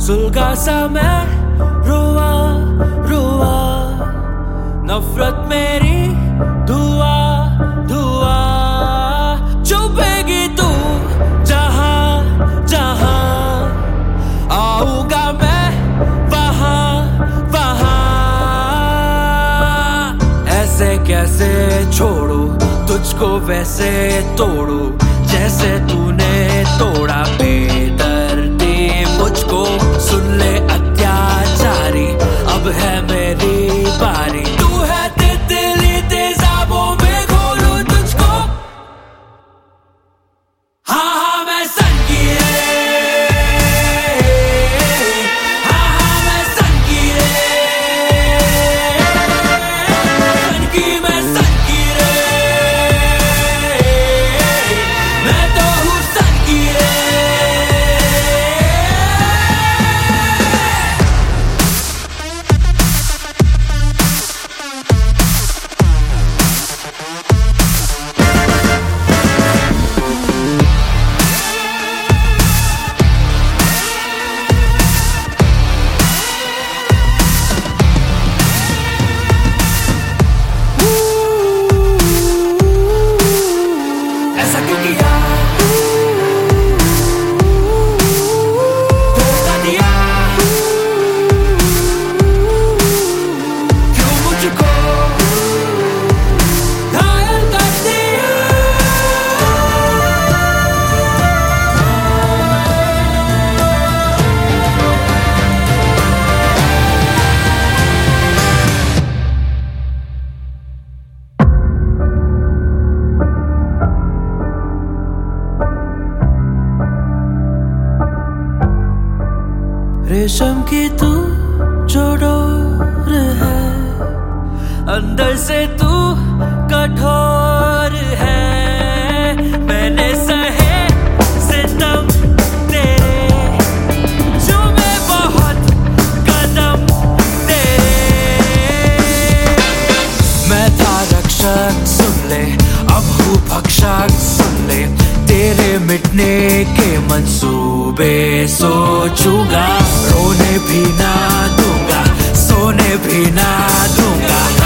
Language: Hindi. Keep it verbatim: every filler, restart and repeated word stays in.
सुलगा सा मैं रोआ रोआ, नफरत मेरी धुआ धुआ। चुपेगी तू जहां जहां, आऊंगा मैं वहां वहां। ऐसे कैसे छोड़ू तुझको, वैसे तोड़ू जैसे तूने तोड़ा बेदर्दी मुझको। सुन ले अत्याचारी, अब है मेरी बारी। तू है तितली तेजाबों में घोलूं तुझको। हाँ हाँ मैं संगीरे, हाँ हाँ मैं संगीरे, संगी मैं संगीरे, मैं तो हूँ संगीरे। ऐसा क्यों किया, धोखा दिया, क्यों मुझको घायल कर दिया। रेशम की तू जो डोर है, अंदर से तू कठोर है। मैंने सहे सितम तेरे, चूमे बहुत कदम तेरे। मैं था रक्षक सुन ले, अब हूँ भक्षक सुन ले। तेरे मिटने के मंसूबे सोचूंगा, रोने भी ना दूंगा, सोने भी ना दूंगा।